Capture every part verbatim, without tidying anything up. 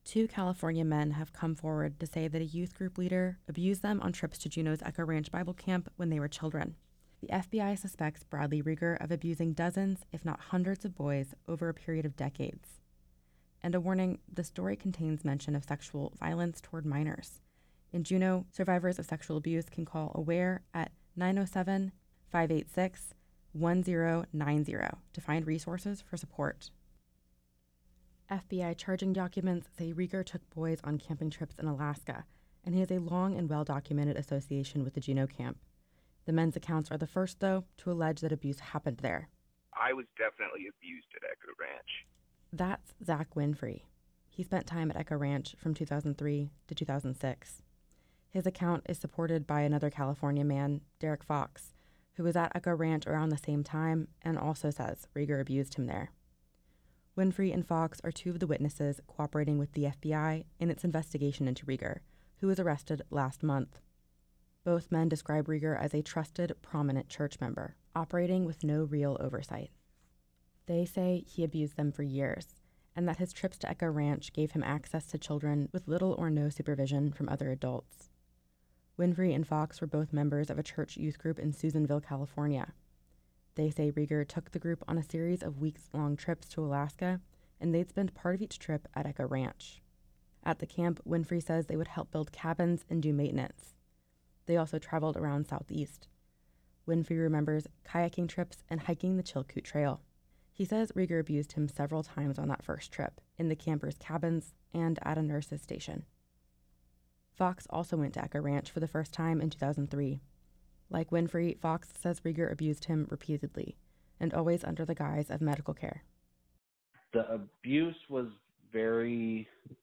Two California men have come forward to say that a youth group leader abused them on trips to Juneau's Echo Ranch Bible Camp when they were children. The F B I suspects Bradley Rieger of abusing dozens, if not hundreds of boys over a period of decades. And a warning, the story contains mention of sexual violence toward minors. In Juneau, survivors of sexual abuse can call AWARE at nine oh seven, five eight six, one oh nine oh to find resources for support. F B I charging documents say Rieger took boys on camping trips in Alaska, and he has a long and well-documented association with the Juneau camp. The men's accounts are the first, though, to allege that abuse happened there. I was definitely abused at Echo Ranch. That's Zach Winfrey. He spent time at Echo Ranch from two thousand three to two thousand six. His account is supported by another California man, Derek Fox, who was at Echo Ranch around the same time and also says Rieger abused him there. Winfrey and Fox are two of the witnesses cooperating with the F B I in its investigation into Rieger, who was arrested last month. Both men describe Rieger as a trusted, prominent church member, operating with no real oversight. They say he abused them for years, and that his trips to Echo Ranch gave him access to children with little or no supervision from other adults. Winfrey and Fox were both members of a church youth group in Susanville, California. They say Rieger took the group on a series of weeks-long trips to Alaska, and they'd spend part of each trip at Echo Ranch. At the camp, Winfrey says they would help build cabins and do maintenance. They also traveled around Southeast. Winfrey remembers kayaking trips and hiking the Chilkoot Trail. He says Rieger abused him several times on that first trip, in the campers' cabins and at a nurse's station. Fox also went to Echo Ranch for the first time in two thousand three. Like Winfrey, Fox says Rieger abused him repeatedly, and always under the guise of medical care. The abuse was very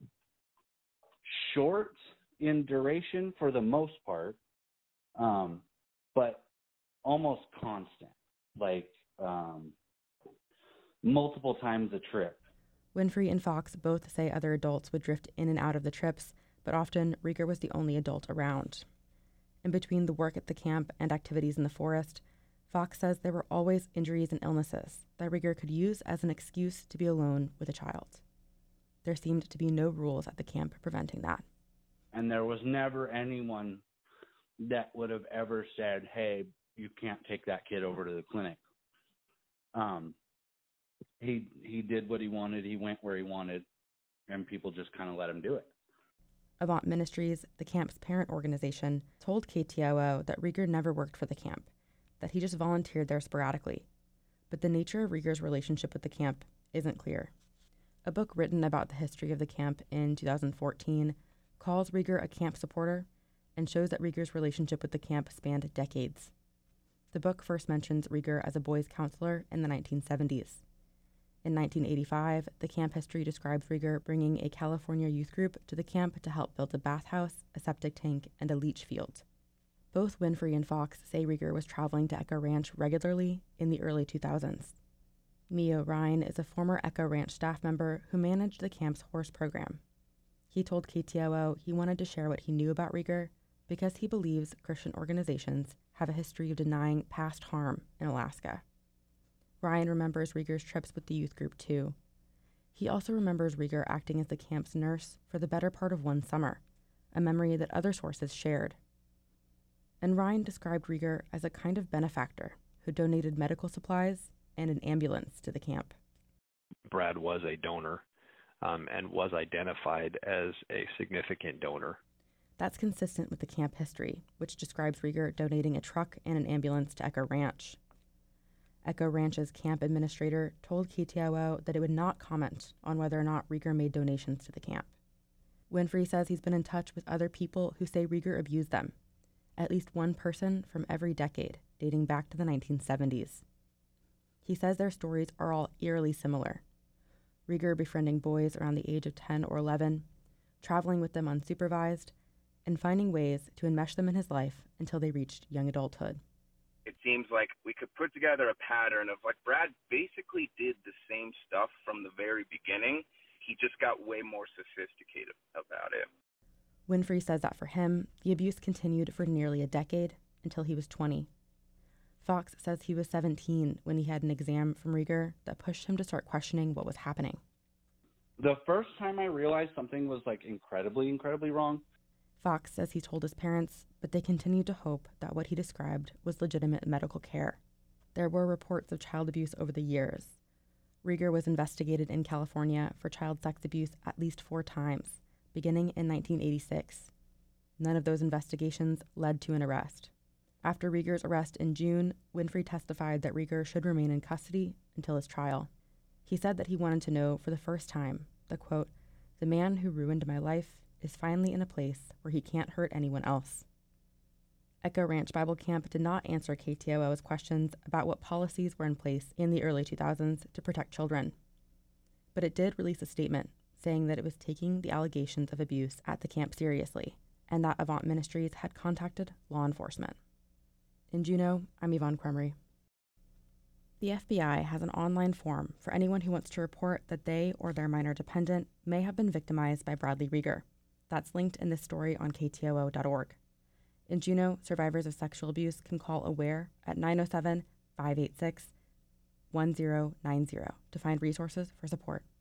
short in duration for the most part, um, but almost constant, like um, multiple times a trip. Winfrey and Fox both say other adults would drift in and out of the trips, but often Rieger was the only adult around. In between the work at the camp and activities in the forest, Fox says there were always injuries and illnesses that Rieger could use as an excuse to be alone with a child. There seemed to be no rules at the camp preventing that. And there was never anyone that would have ever said, hey, you can't take that kid over to the clinic. Um, he he did what he wanted, he went where he wanted, and people just kind of let him do it. Avant Ministries, the camp's parent organization, told K T O O that Rieger never worked for the camp, that he just volunteered there sporadically. But the nature of Rieger's relationship with the camp isn't clear. A book written about the history of the camp in two thousand fourteen calls Rieger a camp supporter and shows that Rieger's relationship with the camp spanned decades. The book first mentions Rieger as a boys' counselor in the nineteen seventies. In nineteen eighty-five, the camp history describes Rieger bringing a California youth group to the camp to help build a bathhouse, a septic tank, and a leach field. Both Winfrey and Fox say Rieger was traveling to Echo Ranch regularly in the early two thousands. Mio Ryan is a former Echo Ranch staff member who managed the camp's horse program. He told K T O O he wanted to share what he knew about Rieger because he believes Christian organizations have a history of denying past harm in Alaska. Ryan remembers Rieger's trips with the youth group, too. He also remembers Rieger acting as the camp's nurse for the better part of one summer, a memory that other sources shared. And Ryan described Rieger as a kind of benefactor who donated medical supplies and an ambulance to the camp. Brad was a donor um, and was identified as a significant donor. That's consistent with the camp history, which describes Rieger donating a truck and an ambulance to Echo Ranch. Echo Ranch's camp administrator told K T O O that it would not comment on whether or not Rieger made donations to the camp. Winfrey says he's been in touch with other people who say Rieger abused them, at least one person from every decade, dating back to the nineteen seventies. He says their stories are all eerily similar. Rieger befriending boys around the age of ten or eleven, traveling with them unsupervised, and finding ways to enmesh them in his life until they reached young adulthood. It seems like we could put together a pattern of, like, Brad basically did the same stuff from the very beginning. He just got way more sophisticated about it. Winfrey says that for him, the abuse continued for nearly a decade until he was twenty. Fox says he was seventeen when he had an exam from Rieger that pushed him to start questioning what was happening. The first time I realized something was like incredibly, incredibly wrong. Fox says he told his parents, but they continued to hope that what he described was legitimate medical care. There were reports of child abuse over the years. Rieger was investigated in California for child sex abuse at least four times, beginning in nineteen eighty-six. None of those investigations led to an arrest. After Rieger's arrest in June, Winfrey testified that Rieger should remain in custody until his trial. He said that he wanted to know for the first time that, quote, "the man who ruined my life is finally in a place where he can't hurt anyone else." Echo Ranch Bible Camp did not answer K T O O's questions about what policies were in place in the early two thousands to protect children. But it did release a statement saying that it was taking the allegations of abuse at the camp seriously, and that Avant Ministries had contacted law enforcement. In Juneau, I'm Yvonne Cremery. The F B I has an online form for anyone who wants to report that they or their minor dependent may have been victimized by Bradley Rieger. That's linked in this story on K T O O dot org. In Juneau, survivors of sexual abuse can call AWARE at nine oh seven, five eight six, one zero nine zero to find resources for support.